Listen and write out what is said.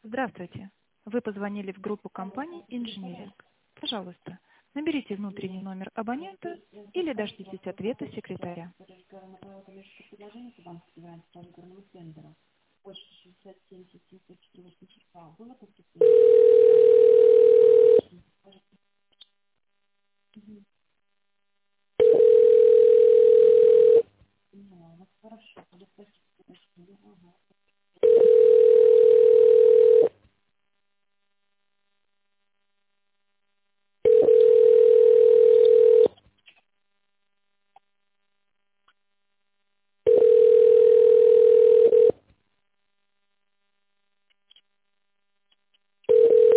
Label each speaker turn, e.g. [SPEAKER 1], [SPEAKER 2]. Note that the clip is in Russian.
[SPEAKER 1] Здравствуйте. Вы позвонили в группу компании «Инжиниринг». Пожалуйста, наберите внутренний номер абонента или дождитесь ответа секретаря.